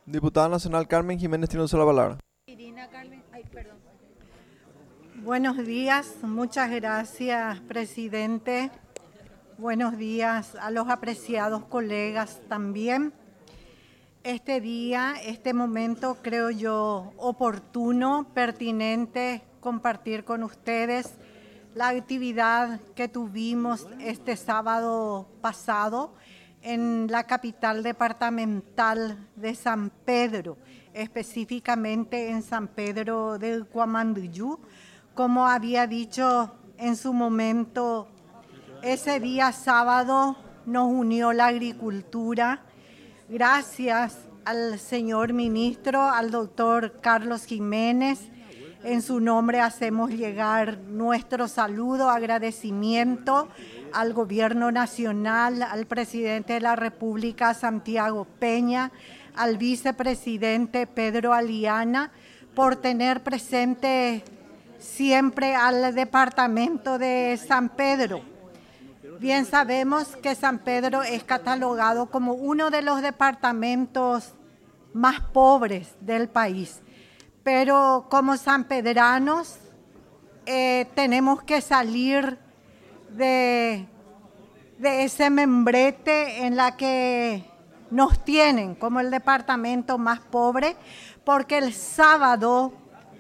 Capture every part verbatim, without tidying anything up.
Diputada Nacional Carmen Jiménez tiene uso de la palabra. Irina Carmen, ay, perdón. Buenos días, muchas gracias, presidente. Buenos días a los apreciados colegas también. Este día, este momento, creo yo, oportuno, pertinente, compartir con ustedes la actividad que tuvimos este sábado pasado en la capital departamental de San Pedro, específicamente en San Pedro del Cuamanduyú. Como había dicho en su momento, ese día sábado nos unió la agricultura. Gracias al señor ministro, al doctor Carlos Jiménez. En su nombre hacemos llegar nuestro saludo, agradecimiento al Gobierno Nacional, al Presidente de la República, Santiago Peña, al Vicepresidente Pedro Aliana, por tener presente siempre al Departamento de San Pedro. Bien sabemos que San Pedro es catalogado como uno de los departamentos más pobres del país, pero como sanpedranos eh, tenemos que salir de, de ese membrete en la que nos tienen como el departamento más pobre, porque el sábado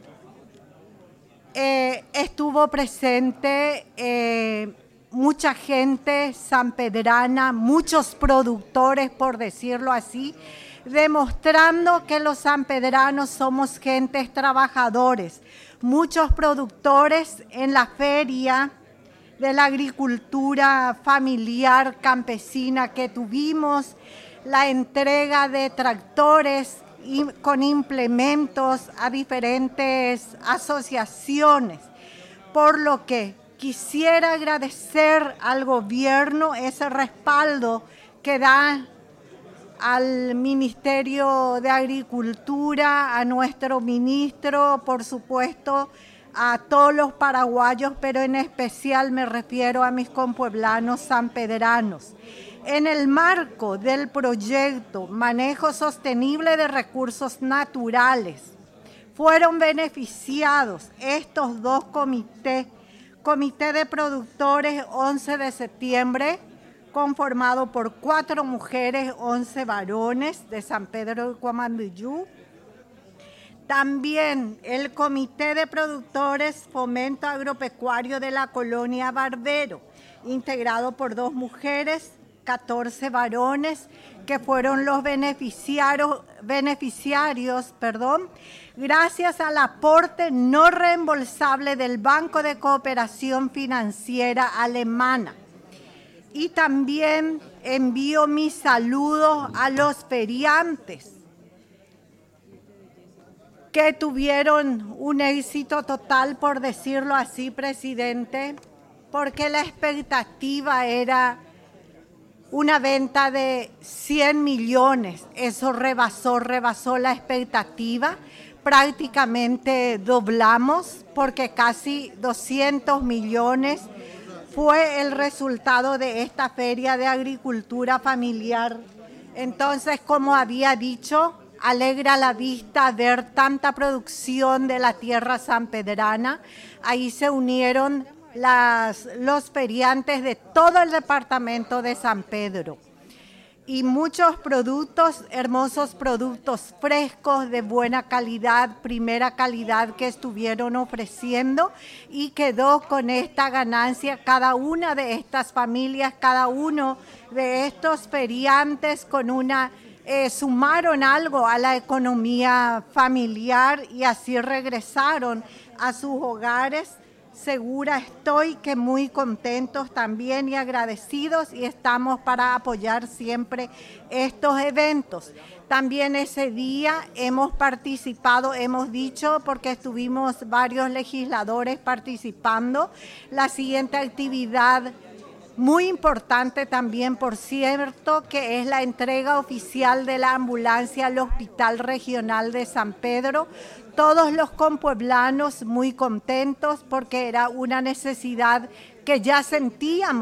eh, estuvo presente eh, mucha gente sanpedrana, muchos productores, por decirlo así, demostrando que los sanpedranos somos gentes trabajadores. Muchos productores en la feria de la agricultura familiar campesina que tuvimos, la entrega de tractores y con implementos a diferentes asociaciones, por lo que quisiera agradecer al gobierno ese respaldo que da al Ministerio de Agricultura, a nuestro ministro, por supuesto, a todos los paraguayos, pero en especial me refiero a mis compueblanos sanpedranos. En el marco del proyecto Manejo Sostenible de Recursos Naturales, fueron beneficiados estos dos comités. Comité de Productores once de septiembre, conformado por cuatro mujeres, once varones de San Pedro de Cuamanduyú. También el Comité de Productores Fomento Agropecuario de la Colonia Barbero, integrado por dos mujeres, catorce varones, que fueron los beneficiarios, beneficiarios perdón, gracias al aporte no reembolsable del Banco de Cooperación Financiera Alemana. Y también envío mis saludos a los feriantes que tuvieron un éxito total, por decirlo así, presidente, porque la expectativa era una venta de cien millones, eso rebasó, rebasó la expectativa, prácticamente doblamos porque casi doscientos millones fue el resultado de esta feria de agricultura familiar. Entonces, como había dicho, alegra la vista ver tanta producción de la tierra sanpedrana. Ahí se unieron Las, los feriantes de todo el departamento de San Pedro y muchos productos, hermosos productos frescos de buena calidad, primera calidad que estuvieron ofreciendo, y quedó con esta ganancia cada una de estas familias, cada uno de estos feriantes con una, eh, sumaron algo a la economía familiar y así regresaron a sus hogares. Segura estoy que muy contentos también y agradecidos, y estamos para apoyar siempre estos eventos. También ese día hemos participado, hemos dicho, porque estuvimos varios legisladores participando, la siguiente actividad muy importante también, por cierto, que es la entrega oficial de la ambulancia al Hospital Regional de San Pedro. Todos los compueblanos muy contentos porque era una necesidad que ya sentíamos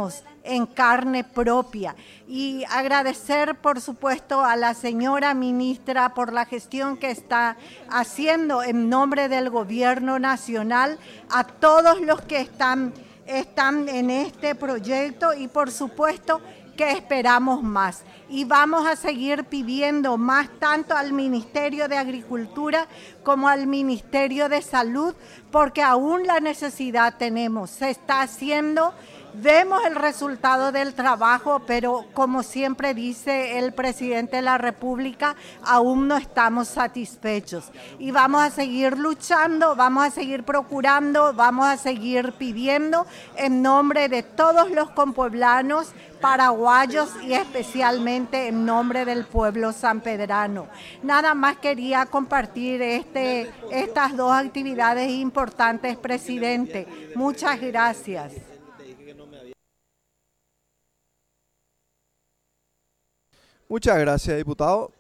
en carne propia. Y agradecer, por supuesto, a la señora ministra por la gestión que está haciendo en nombre del Gobierno Nacional, a todos los que están, están en este proyecto y, por supuesto, que esperamos más. Y vamos a seguir pidiendo más tanto al Ministerio de Agricultura como al Ministerio de Salud, porque aún la necesidad tenemos. Se está haciendo, vemos el resultado del trabajo, pero como siempre dice el presidente de la República, aún no estamos satisfechos. Y vamos a seguir luchando, vamos a seguir procurando, vamos a seguir pidiendo en nombre de todos los compueblanos, paraguayos y especialmente en nombre del pueblo sanpedrano. Nada más quería compartir este, estas dos actividades importantes, presidente. Muchas gracias. Muchas gracias, diputado.